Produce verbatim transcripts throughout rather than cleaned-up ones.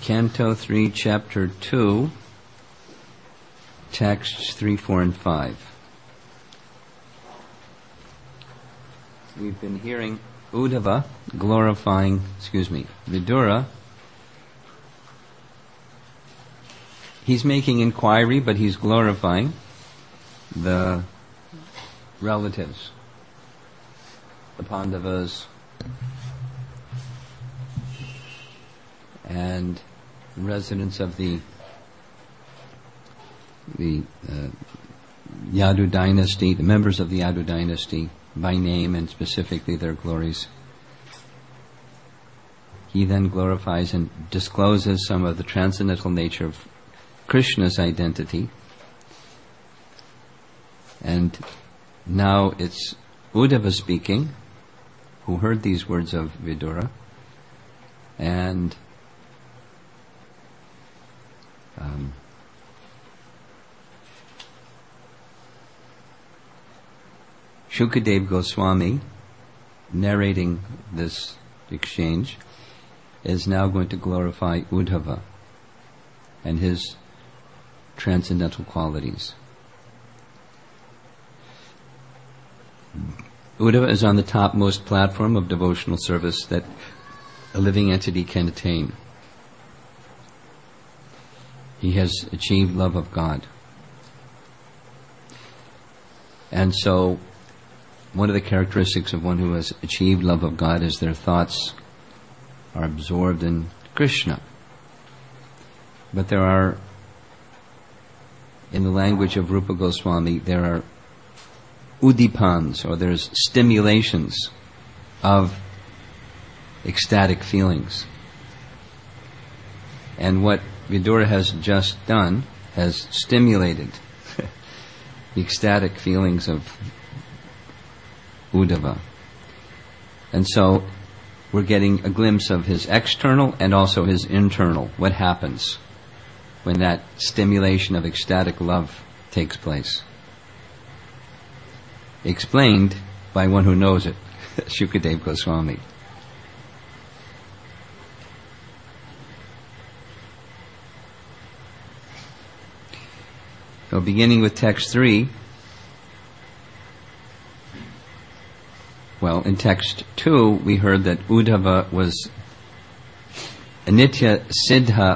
Canto three, Chapter two, texts three, four, and five. We've been hearing Uddhava glorifying, excuse me, Vidura. He's making inquiry, but he's glorifying the relatives, the Pandavas, and residents of the the uh, Yadu dynasty, the members of the Yadu dynasty, by name and specifically their glories. He then glorifies and discloses some of the transcendental nature of Krishna's identity. And now it's Uddhava speaking, who heard these words of Vidura, and um, Shukadev Goswami, narrating this exchange, is now going to glorify Uddhava and his transcendental qualities. Uddhava is on the topmost platform of devotional service that a living entity can attain. He has achieved love of God. And so, one of the characteristics of one who has achieved love of God is their thoughts are absorbed in Krishna. But there are, in the language of Rupa Goswami, there are udipans, or there's stimulations of ecstatic feelings. And what Vidura has just done has stimulated the ecstatic feelings of Uddhava. And so we're getting a glimpse of his external and also his internal. What happens when that stimulation of ecstatic love takes place? Explained by one who knows it, Shukadev Goswami. So beginning with text three, well, in text two, we heard that Uddhava was Anitya Siddha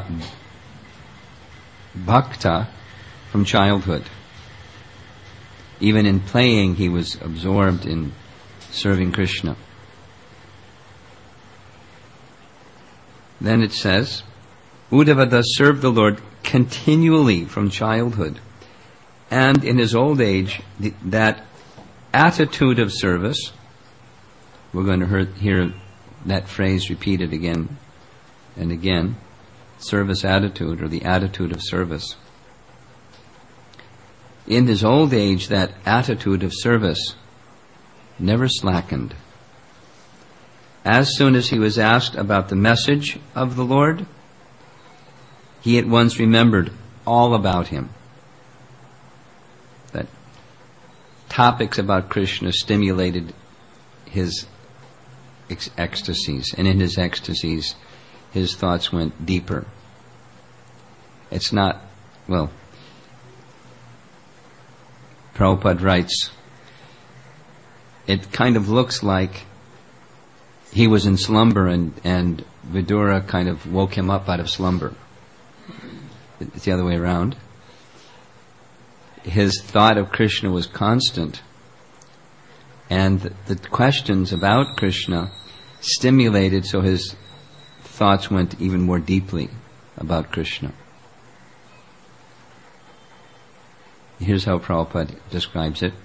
Bhakta from childhood. Even in playing, he was absorbed in serving Krishna. Then it says, Uddhava thus served the Lord continually from childhood, and in his old age, the, that attitude of service, we're going to hear, hear that phrase repeated again and again, service attitude, or the attitude of service. In his old age, that attitude of service never slackened. As soon as he was asked about the message of the Lord, he at once remembered all about him. That topics about Krishna stimulated his ex- ecstasies, and in his ecstasies, his thoughts went deeper. It's not, well, Prabhupada writes, it kind of looks like he was in slumber and, and Vidura kind of woke him up out of slumber. It's the other way around. His thought of Krishna was constant, and the, the questions about Krishna stimulated, so his thoughts went even more deeply about Krishna. Here's how Prabhupada describes it.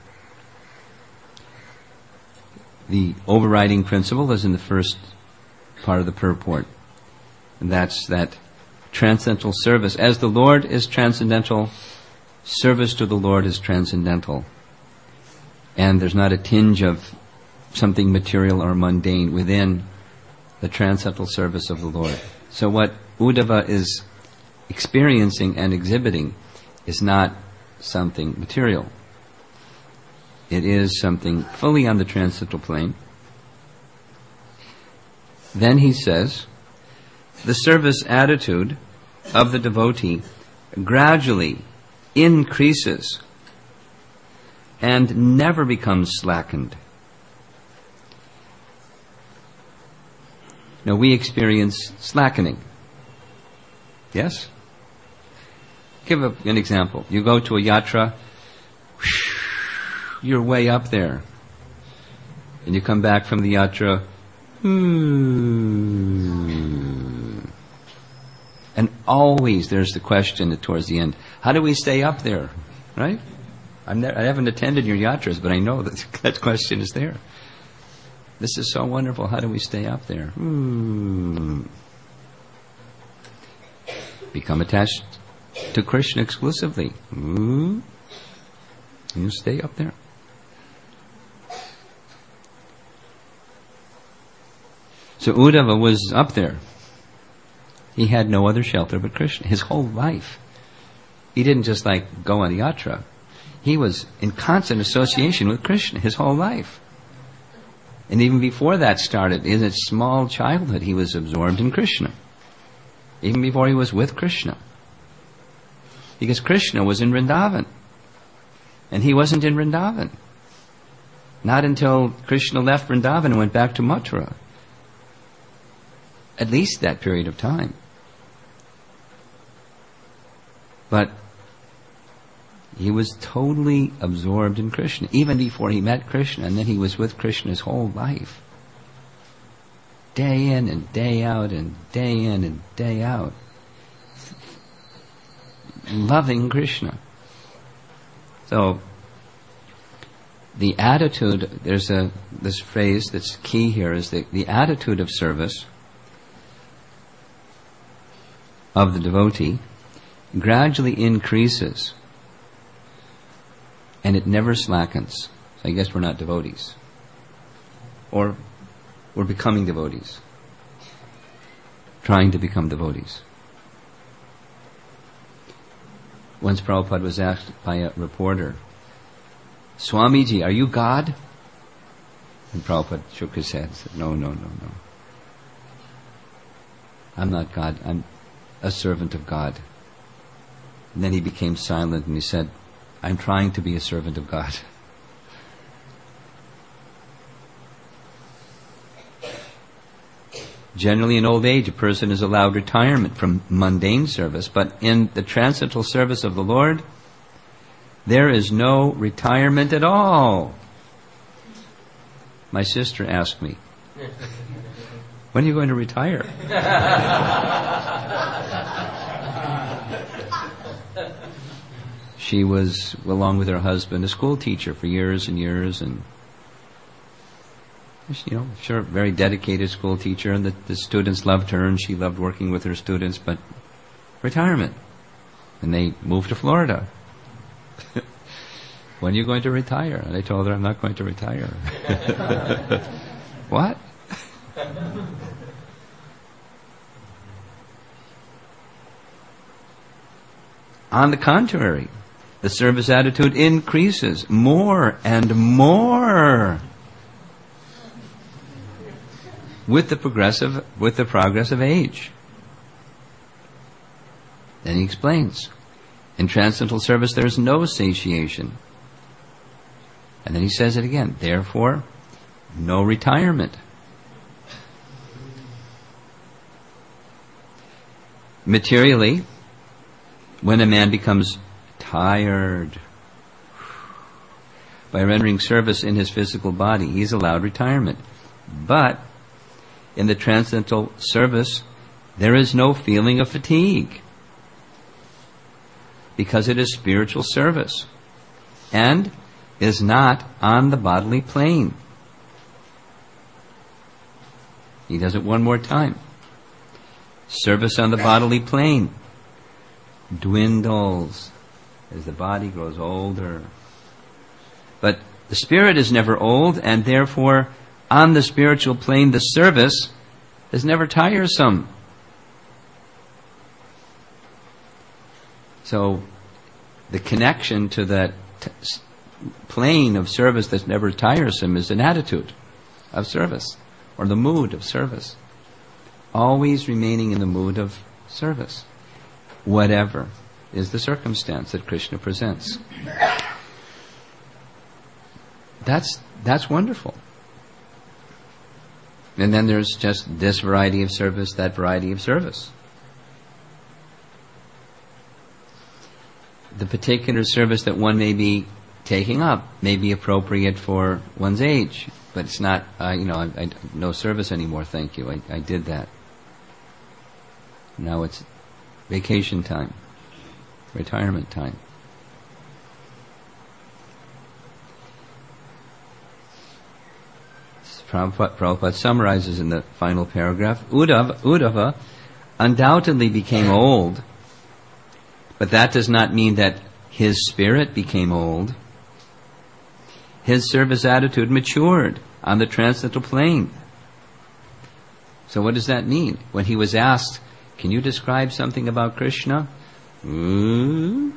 The overriding principle is in the first part of the purport. And that's that transcendental service. As the Lord is transcendental, service to the Lord is transcendental. And there's not a tinge of something material or mundane within the transcendental service of the Lord. So what Uddhava is experiencing and exhibiting is not something material. It is something fully on the transcendental plane. Then he says, the service attitude of the devotee gradually increases and never becomes slackened. Now, we experience slackening. Yes? Give a, an example. You go to a yatra, you're way up there. And you come back from the yatra, hmm. And always there's the question towards the end, how do we stay up there? Right? I'm ne- I haven't attended your yatras, but I know that that question is there. This is so wonderful. How do we stay up there? Hmm. Become attached to Krishna exclusively. Hmm. And you stay up there. So Uddhava was up there. He had no other shelter but Krishna. His whole life. He didn't just like go on yatra. He was in constant association with Krishna his whole life. And even before that started, in his small childhood, he was absorbed in Krishna. Even before he was with Krishna. Because Krishna was in Vrindavan. And he wasn't in Vrindavan. Not until Krishna left Vrindavan and went back to Mathura. At least that period of time. But he was totally absorbed in Krishna, even before he met Krishna, and then he was with Krishna his whole life. Day in and day out and day in and day out. Loving Krishna. So, the attitude, there's a this phrase that's key here, is the, the attitude of service of the devotee gradually increases and it never slackens. So I guess we're not devotees. Or we're becoming devotees. Trying to become devotees. Once Prabhupada was asked by a reporter, Swamiji, are you God? And Prabhupada shook his head and said, no, no, no, no. I'm not God. I'm a servant of God. And then he became silent and he said, I'm trying to be a servant of God. Generally, in old age, a person is allowed retirement from mundane service, but in the transcendental service of the Lord, there is no retirement at all. My sister asked me, when are you going to retire? She was, along with her husband, a school teacher for years and years, and you know, sure, very dedicated school teacher, and the, the students loved her, and she loved working with her students, but retirement. And they moved to Florida. When are you going to retire? And I told her, I'm not going to retire. What? On the contrary, the service attitude increases more and more with the progressive, with the progress of age. Then he explains, in transcendental service there is no satiation. And then he says it again, therefore, no retirement. Materially, when a man becomes tired by rendering service in his physical body, he is allowed retirement. But in the transcendental service, there is no feeling of fatigue, because it is spiritual service and is not on the bodily plane. He does it one more time. Service on the bodily plane dwindles as the body grows older. But the spirit is never old, and therefore on the spiritual plane the service is never tiresome. So the connection to that t- plane of service that's never tiresome is an attitude of service, or the mood of service. always remaining in the mood of service, whatever is the circumstance that Krishna presents. That's that's wonderful. And then there's just this variety of service, that variety of service. The particular service that one may be taking up may be appropriate for one's age, but it's not, uh, you know, I, I, no service anymore, thank you. I, I did that. Now it's vacation time, retirement time. Prabhupada, Prabhupada summarizes in the final paragraph, Uddhava, Uddhava undoubtedly became old, but that does not mean that his spirit became old. His service attitude matured on the transcendental plane. So what does that mean? When he was asked, can you describe something about Krishna? Mm.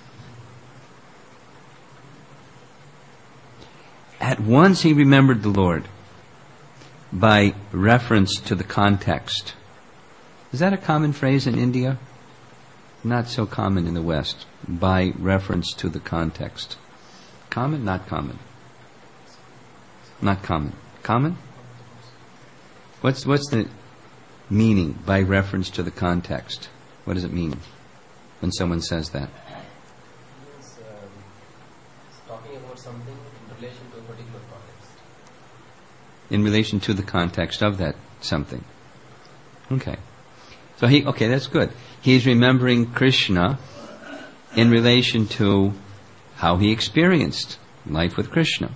At once he remembered the Lord by reference to the context. Is that a common phrase in India? Not so common in the West. By reference to the context. Common? Not common. Not common. Common? What's what's the meaning by reference to the context? What does it mean when someone says that? It's um, talking about something in relation to a particular context. In relation to the context of that something. Okay. So he, okay, that's good. He's remembering Krishna in relation to how he experienced life with Krishna.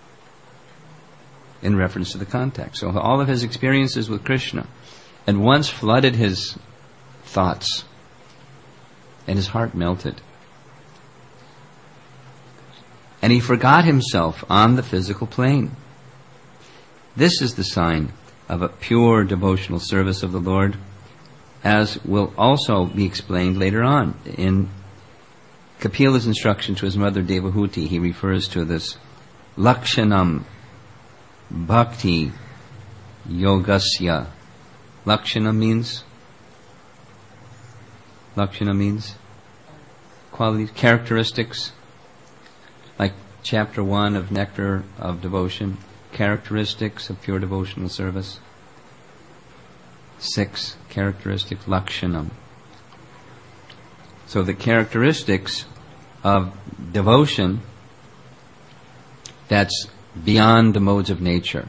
In reference to the context. So all of his experiences with Krishna at once flooded his thoughts and his heart melted. And he forgot himself on the physical plane. This is the sign of a pure devotional service of the Lord, as will also be explained later on. In Kapila's instruction to his mother Devahuti, he refers to this Lakshanam Bhakti Yogasya. Lakshana means? Lakshana means? Qualities, characteristics. Like chapter one of Nectar of Devotion. Characteristics of pure devotional service. Six characteristics, Lakshanam. So the characteristics of devotion, that's beyond the modes of nature.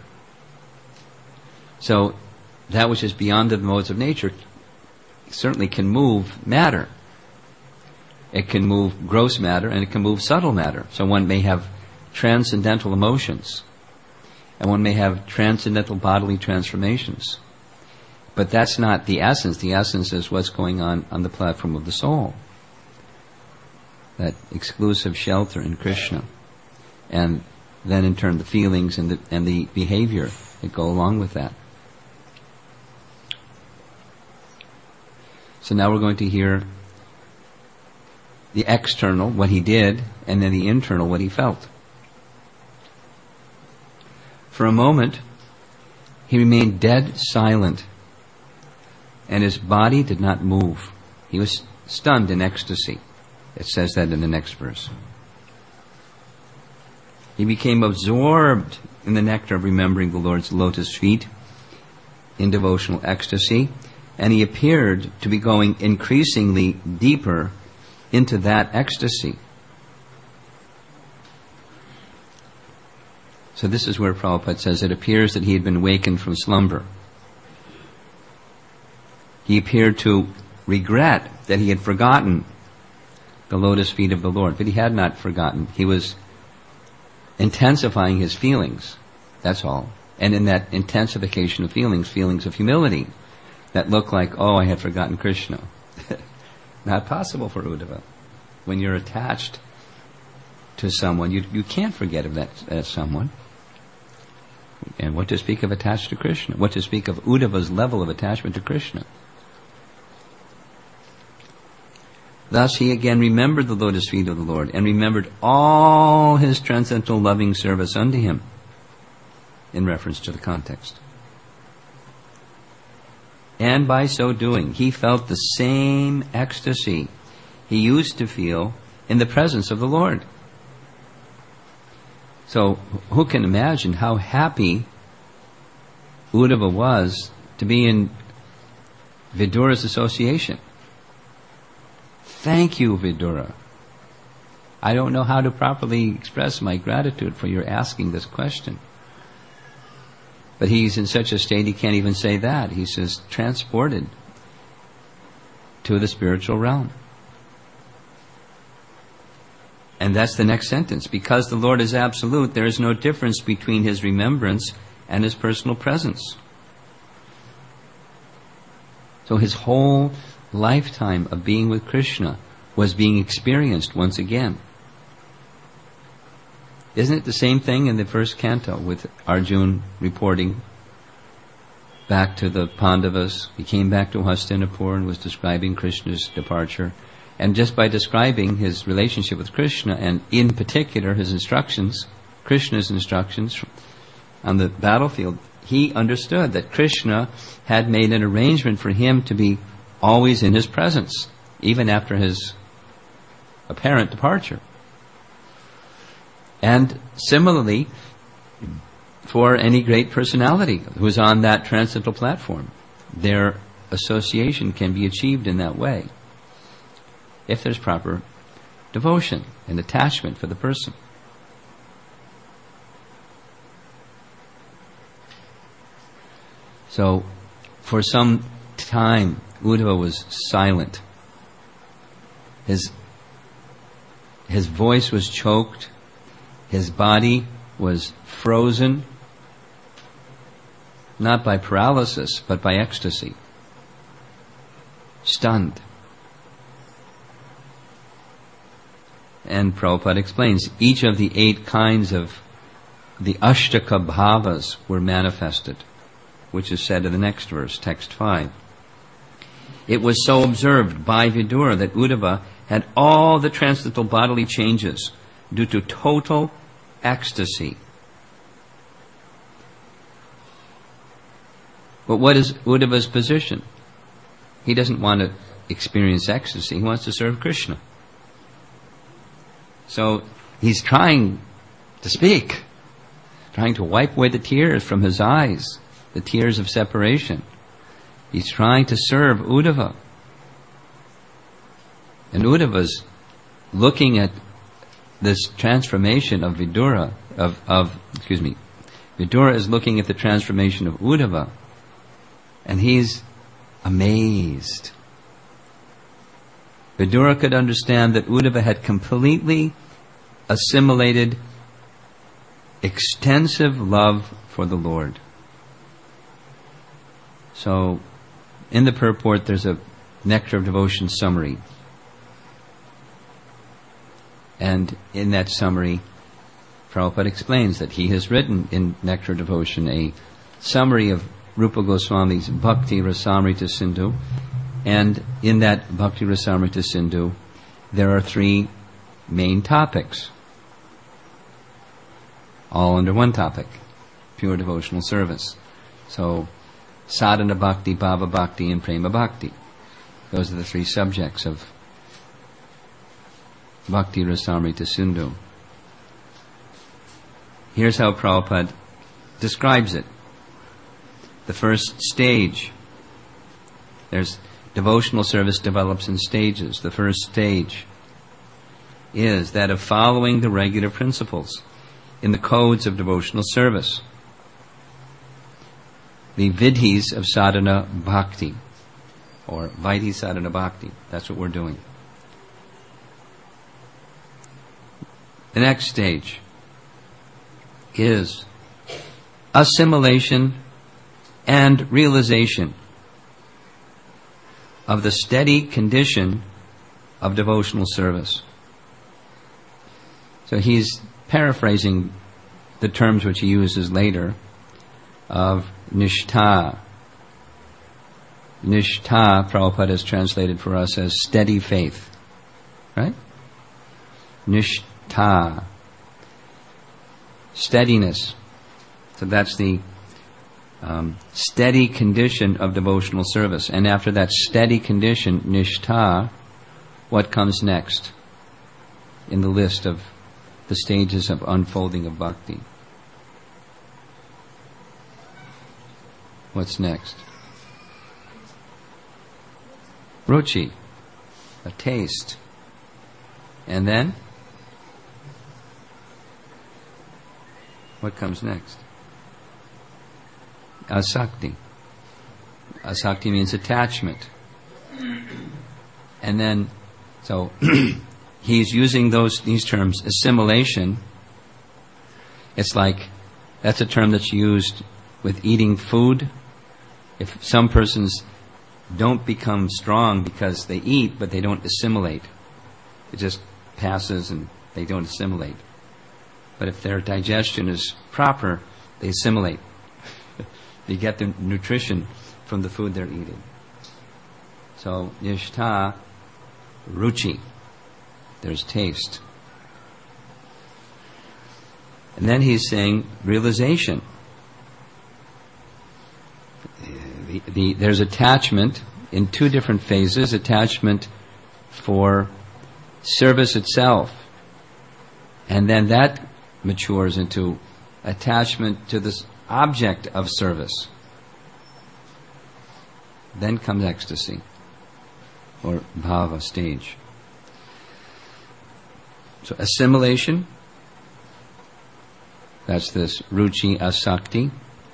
So that which is beyond the modes of nature certainly can move matter. It can move gross matter and it can move subtle matter. So one may have transcendental emotions and one may have transcendental bodily transformations. But that's not the essence. The essence is what's going on on the platform of the soul. That exclusive shelter in Krishna. And then in turn the feelings and the, and the behavior that go along with that. So now we're going to hear the external, what he did, and then the internal, what he felt. For a moment, he remained dead silent, and his body did not move. He was stunned in ecstasy. It says that in the next verse. He became absorbed in the nectar of remembering the Lord's lotus feet in devotional ecstasy, and he appeared to be going increasingly deeper into that ecstasy. So this is where Prabhupada says it appears that he had been wakened from slumber. He appeared to regret that he had forgotten the lotus feet of the Lord, but he had not forgotten. He was intensifying his feelings, that's all. And in that intensification of feelings, feelings of humility that look like, oh, I had forgotten Krishna. Not possible for Uddhava. When you're attached to someone, you you can't forget of that uh, someone. And what to speak of attached to Krishna? What to speak of Uddhava's level of attachment to Krishna? Thus he again remembered the lotus feet of the Lord and remembered all his transcendental loving service unto him in reference to the context. And by so doing, he felt the same ecstasy he used to feel in the presence of the Lord. So, who can imagine how happy Uddhava was to be in Vidura's association? Thank you, Vidura. I don't know how to properly express my gratitude for your asking this question. But he's in such a state he can't even say that. He says, transported to the spiritual realm. And that's the next sentence. Because the Lord is absolute, there is no difference between His remembrance and His personal presence. So his whole lifetime of being with Krishna was being experienced once again. Isn't it the same thing in the first canto with Arjuna reporting back to the Pandavas? He came back to Hastinapur and was describing Krishna's departure. And just by describing his relationship with Krishna, and in particular his instructions, Krishna's instructions on the battlefield, he understood that Krishna had made an arrangement for him to be always in his presence, even after his apparent departure. And similarly, for any great personality who is on that transcendental platform, their association can be achieved in that way, if there's proper devotion and attachment for the person. So, for some time, Uddhava was silent. His, his voice was choked. His body was frozen, not by paralysis, but by ecstasy. Stunned. And Prabhupada explains, each of the eight kinds of the Ashtaka Bhavas were manifested, which is said in the next verse, text five. It was so observed by Vidura that Uddhava had all the transcendental bodily changes due to total ecstasy. But what is Uddhava's position? He doesn't want to experience ecstasy. He wants to serve Krishna. So he's trying to speak, trying to wipe away the tears from his eyes, the tears of separation. He's trying to serve Uddhava. And Uddhava's looking at this transformation of Vidura, of, of, excuse me, Vidura is looking at the transformation of Uddhava, and he's amazed. Vidura could understand that Uddhava had completely assimilated extensive love for the Lord. So, in the purport, there's a Nectar of Devotion summary. And in that summary, Prabhupada explains that he has written in Nectar of Devotion a summary of Rupa Goswami's Bhakti Rasamrita Sindhu. And in that Bhakti Rasamrita Sindhu, there are three main topics, all under one topic, pure devotional service. So, Sadhana Bhakti, Bhava Bhakti, and Prema Bhakti. Those are the three subjects of Bhakti Rasamrita Sindhu. Here's how Prabhupada describes it. The first stage, there's devotional service develops in stages. The first stage is that of following the regular principles in the codes of devotional service, the vidhis of sadhana bhakti, or vidhi sadhana bhakti. That's what we're doing. The next stage is assimilation and realization of the steady condition of devotional service. So he's paraphrasing the terms which he uses later of nishtha. Nishtha, Prabhupada has translated for us as steady faith. Right? Nishtha. Steadiness. So that's the um, steady condition of devotional service. And after that steady condition, nishtha, what comes next in the list of the stages of unfolding of bhakti? What's next? Ruchi, a taste. And then? What comes next? Asakti. Asakti means attachment. And then, so he's using those these terms. Assimilation, it's like, that's a term that's used with eating food. If some persons don't become strong because they eat, but they don't assimilate, it just passes and they don't assimilate. But if their digestion is proper, they assimilate. They get the nutrition from the food they're eating. So, nishtha, ruchi, there's taste. And then he's saying realization. The, the, there's attachment in two different phases. Attachment for service itself. And then that matures into attachment to this object of service. Then comes ecstasy, or bhava stage. So assimilation, that's this ruchi asakti.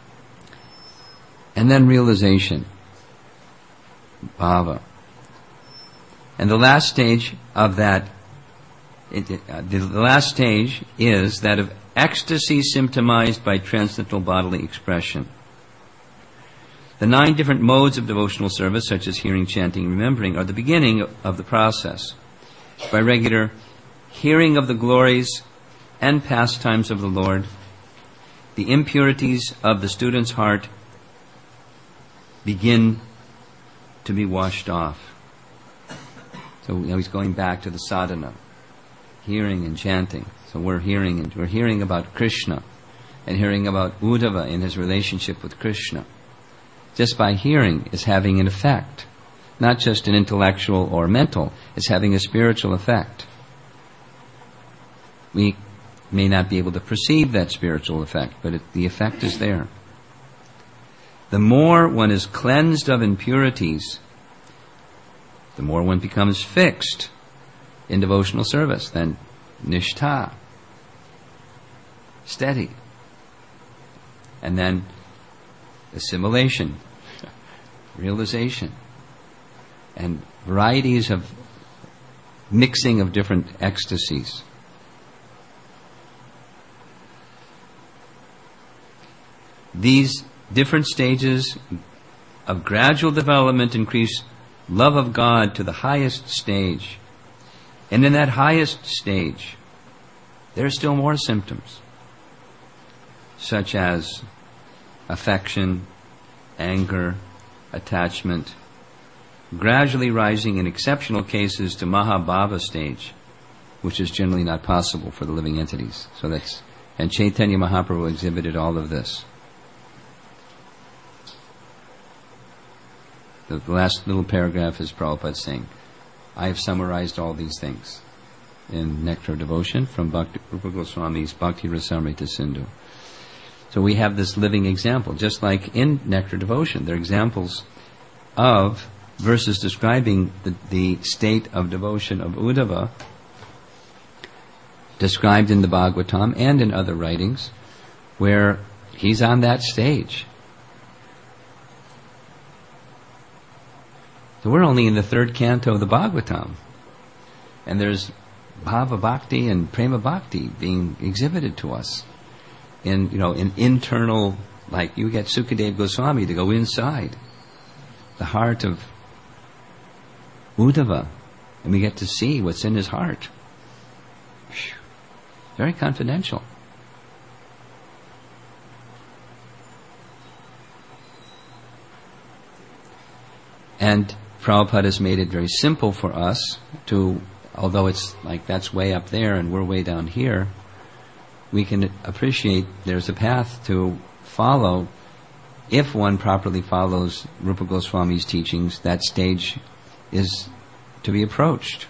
And then realization, bhava. And the last stage of that, it, it, uh, the, the last stage is that of ecstasy symptomized by transcendental bodily expression. The nine different modes of devotional service, such as hearing, chanting, and remembering, are the beginning of the process. By regular hearing of the glories and pastimes of the Lord, the impurities of the student's heart begin to be washed off. So now he's going back to the sadhana, hearing and chanting. So we're hearing and we're hearing about Krishna and hearing about Uddhava in his relationship with Krishna. Just by hearing is having an effect. Not just an intellectual or mental, it's having a spiritual effect. We may not be able to perceive that spiritual effect, but it, the effect is there. The more one is cleansed of impurities, the more one becomes fixed in devotional service. Then nishtha, steady. And then assimilation, realization, and varieties of mixing of different ecstasies. These different stages of gradual development increase love of God to the highest stage. And in that highest stage, there are still more symptoms, such as affection, anger, attachment, gradually rising in exceptional cases to Mahabhava stage, which is generally not possible for the living entities. So that's, and Chaitanya Mahaprabhu exhibited all of this. The last little paragraph is Prabhupada saying, I have summarized all these things in Nectar of Devotion from Bhakti Rupa Goswami's Bhakti Rasamrita Sindhu. So we have this living example, just like in Nectar of Devotion. They're examples of verses describing the, the state of devotion of Uddhava, described in the Bhagavatam and in other writings, where he's on that stage. So we're only in the third canto of the Bhagavatam. And there's Bhava Bhakti and Prema Bhakti being exhibited to us. In, you know, in internal, like you get Sukadeva Goswami to go inside the heart of Uddhava, and we get to see what's in his heart. Whew. Very confidential. And Prabhupada has made it very simple for us to, although it's like that's way up there and we're way down here, we can appreciate there's a path to follow if one properly follows Rupa Goswami's teachings, that stage is to be approached.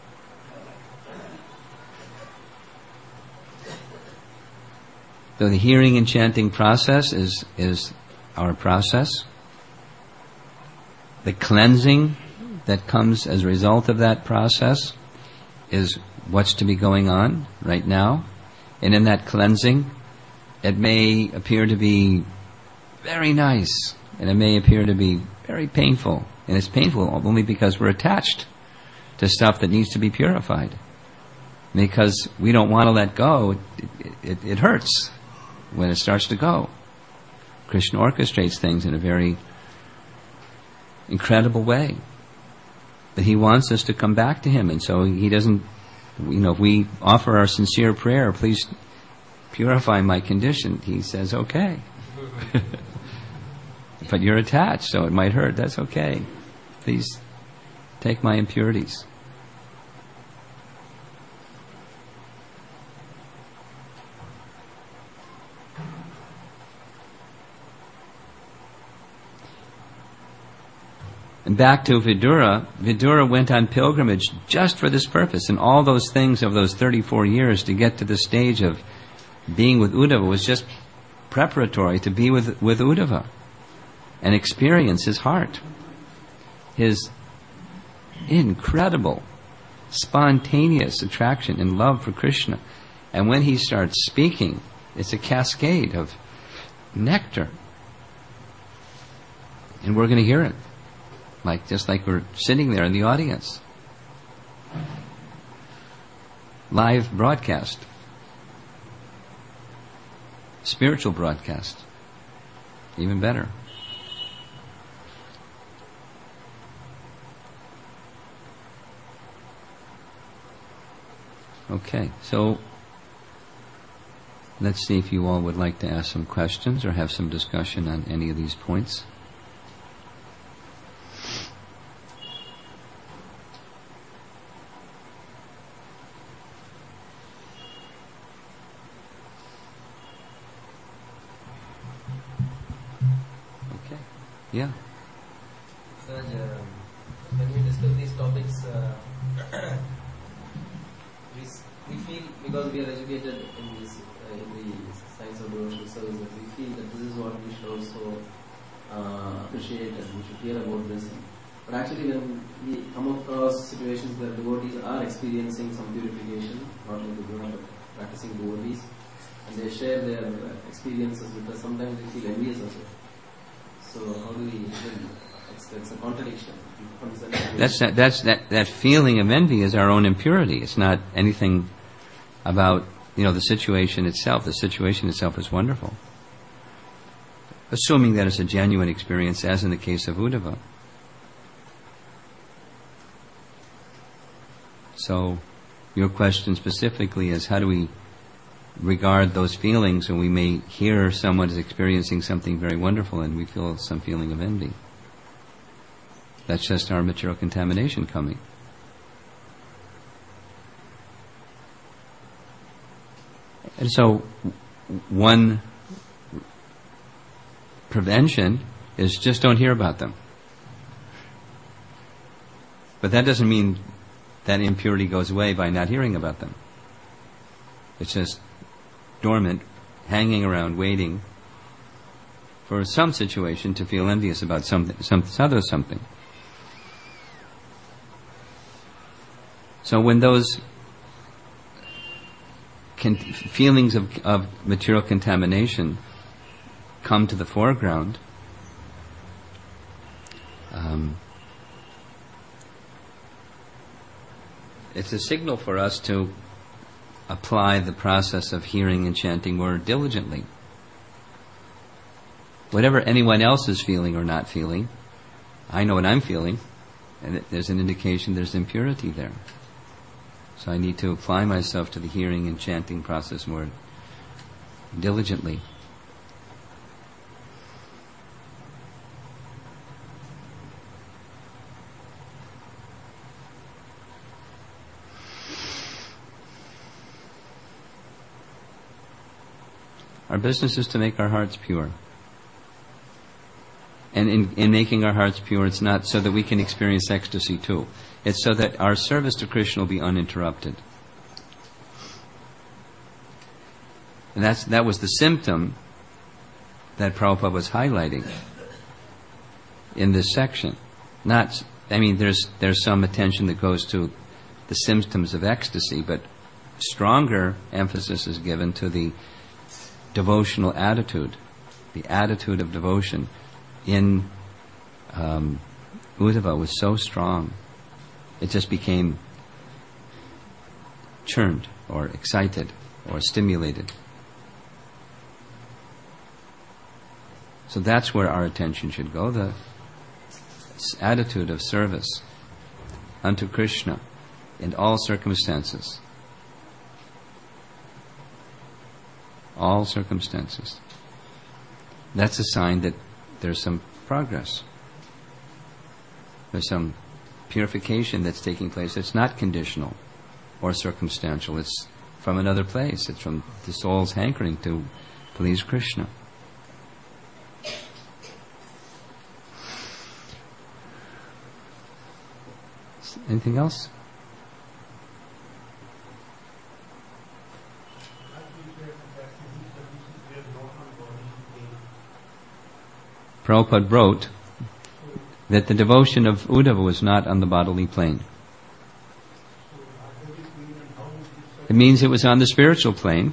So the hearing and chanting process is, is our process. The cleansing that comes as a result of that process is what's to be going on right now. And in that cleansing, it may appear to be very nice, and it may appear to be very painful. And it's painful only because we're attached to stuff that needs to be purified. Because we don't want to let go, it, it, it hurts when it starts to go. Krishna orchestrates things in a very incredible way. But He wants us to come back to Him, and so He doesn't, you know, if we offer our sincere prayer, please purify my condition, He says, okay. But you're attached, so it might hurt. That's okay. Please take my impurities. And back to Vidura, Vidura went on pilgrimage just for this purpose, and all those things of those thirty-four years to get to the stage of being with Uddhava was just preparatory to be with, with Uddhava and experience his heart, his incredible, spontaneous attraction and love for Krishna. And when he starts speaking, it's a cascade of nectar. And we're going to hear it. Like, just like we're sitting there in the audience. Live broadcast. Spiritual broadcast. Even better. Okay, so let's see if you all would like to ask some questions or have some discussion on any of these points. Yeah. Sir, uh, when we discuss these topics, uh, we, we feel, because we are educated in this uh, in the science of devotional services, we feel that this is what we should also uh, appreciate and we should hear about this. But actually, when we come across situations where devotees are experiencing some purification, not only Guna but practicing devotees, and they share their uh, experiences with us, sometimes we feel envious of it. So how do we? It's, it's a contradiction. That's that, that's that that feeling of envy is our own impurity. It's not anything about, you know, the situation itself. The situation itself is wonderful, assuming that it's a genuine experience, as in the case of Uddhava. So, your question specifically is, how do we regard those feelings when we may hear someone is experiencing something very wonderful and we feel some feeling of envy? That's just our material contamination coming. And so one prevention is just don't hear about them. But that doesn't mean that impurity goes away by not hearing about them. It's just dormant, hanging around, waiting for some situation to feel envious about something, some other something. So when those con- feelings of, of material contamination come to the foreground, um, it's a signal for us to apply the process of hearing and chanting more diligently. Whatever anyone else is feeling or not feeling, I know what I'm feeling, and there's an indication there's impurity there. So I need to apply myself to the hearing and chanting process more diligently. Our business is to make our hearts pure. And in, in making our hearts pure, it's not so that we can experience ecstasy too. It's so that our service to Krishna will be uninterrupted. And that's, that was the symptom that Prabhupada was highlighting in this section. Not, I mean, there's there's some attention that goes to the symptoms of ecstasy, but stronger emphasis is given to the devotional attitude, the attitude of devotion in um, Uddhava was so strong, it just became churned or excited or stimulated. So that's where our attention should go, the attitude of service unto Krishna in all circumstances. All circumstances. That's a sign that there's some progress. There's some purification that's taking place. It's not conditional or circumstantial. It's from another place. It's from the soul's hankering to please Krishna. Anything else? Prabhupada wrote that the devotion of Uddhava was not on the bodily plane. It means it was on the spiritual plane.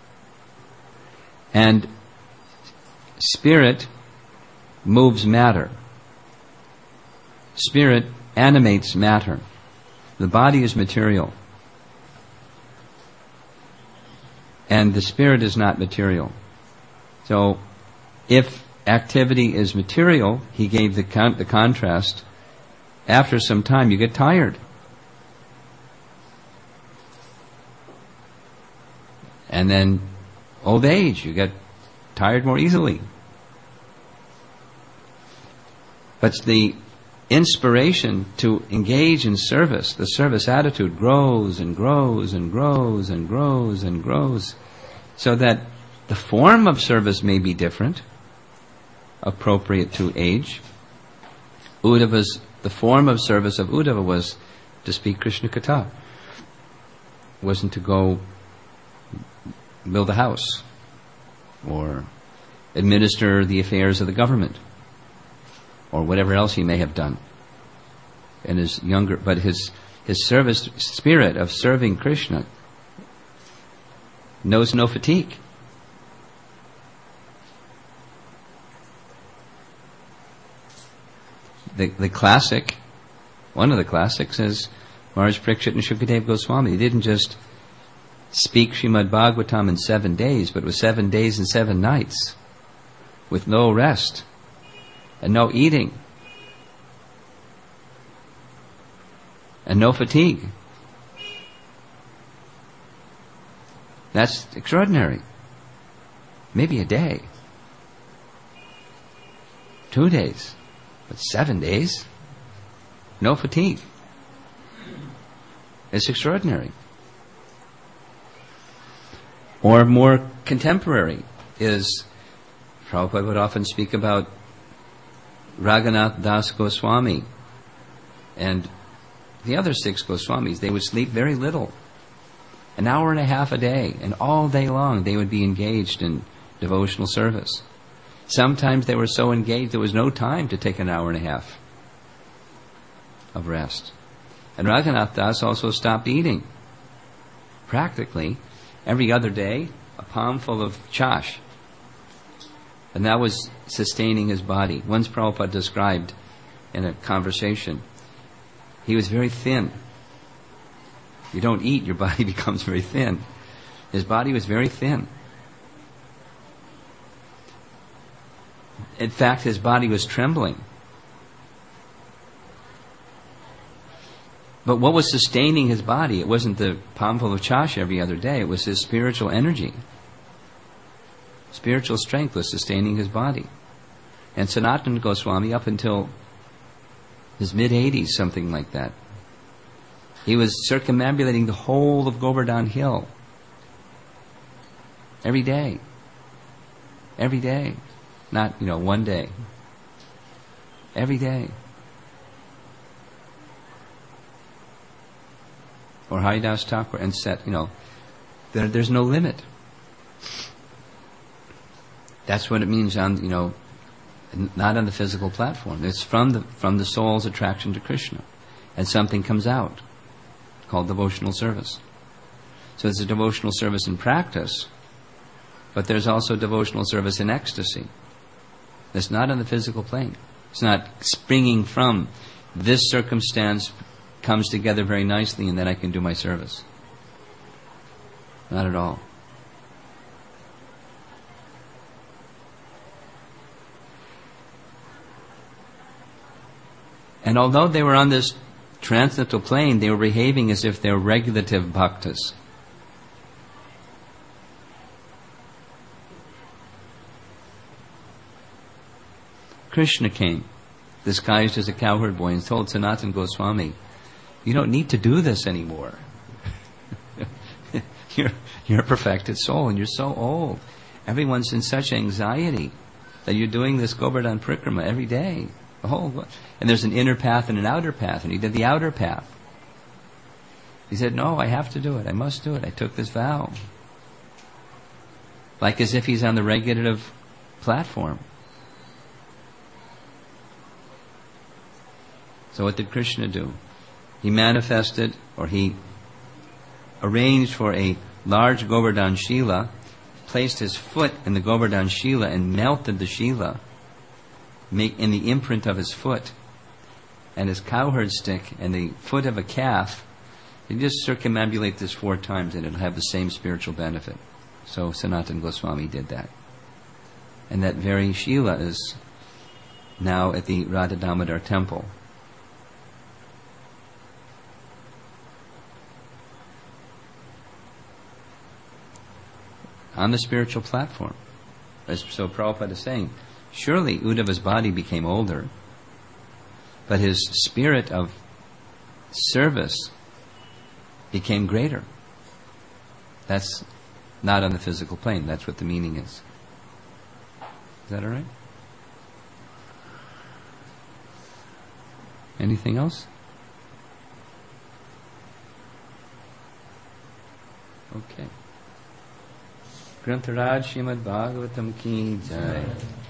And spirit moves matter. Spirit animates matter. The body is material. And the spirit is not material. So, if activity is material, he gave the con- the contrast, after some time you get tired. And then old age, you get tired more easily. But the inspiration to engage in service, the service attitude grows and grows and grows and grows and grows, so that the form of service may be different, appropriate to age. Uddhava's, the form of service of Uddhava was to speak Krishna Katha. It wasn't to go build a house or administer the affairs of the government or whatever else he may have done in his younger, but his his service spirit of serving Krishna knows no fatigue. The the classic, one of the classics is Maharaj Parikshit and Shukadev Goswami. They didn't just speak Srimad Bhagavatam in seven days, but it was seven days and seven nights with no rest and no eating and no fatigue. That's extraordinary. Maybe a day, two days, but seven days, no fatigue. It's extraordinary. Or more contemporary is, Prabhupada would often speak about Raghunath Das Goswami and the other six Goswamis. They would sleep very little, an hour and a half a day, and all day long they would be engaged in devotional service. Sometimes they were so engaged there was no time to take an hour and a half of rest. And Raghunath Das also stopped eating. Practically every other day, a palmful of chash. And that was sustaining his body. Once Prabhupada described in a conversation, he was very thin. You don't eat, your body becomes very thin. His body was very thin. In fact, his body was trembling. But what was sustaining his body? It wasn't the palmful of chash every other day. It was his spiritual energy. Spiritual strength was sustaining his body. And Sanatana Goswami, up until his mid-eighties, something like that, he was circumambulating the whole of Govardhan Hill. Every day. Every day. Not, you know, one day. every day. Or Haridas Thakur, and set, you know, there, there's no limit. That's what it means on, you know, not on the physical platform. It's from the from the soul's attraction to Krishna, and something comes out called devotional service. So it's a devotional service in practice, but there's also devotional service in ecstasy. It's not on the physical plane. It's not springing from this circumstance comes together very nicely and then I can do my service. Not at all. And although they were on this transcendental plane, they were behaving as if they were regulative bhaktas. Krishna came, disguised as a cowherd boy, and told Sanatana Goswami, you don't need to do this anymore. you're, you're a perfected soul and you're so old. Everyone's in such anxiety that you're doing this Govardhan Parikrama every day. The whole, and there's an inner path and an outer path, and he did the outer path. He said, no, I have to do it. I must do it. I took this vow. Like as if he's on the regulative platform. So what did Krishna do? He manifested, or he arranged for a large Govardhan Shila, placed his foot in the Govardhan Shila and melted the Shila in the imprint of his foot, and his cowherd stick and the foot of a calf. You just circumambulate this four times and it'll have the same spiritual benefit. So Sanatana Goswami did that. And that very Shila is now at the Radha Damodar temple. On the spiritual platform. As so Prabhupada is saying, surely Uddhava's body became older, but his spirit of service became greater. That's not on the physical plane. That's what the meaning is. Is that all right? Anything else? Okay. Grantharaj Srimad Bhagavatam ki jai.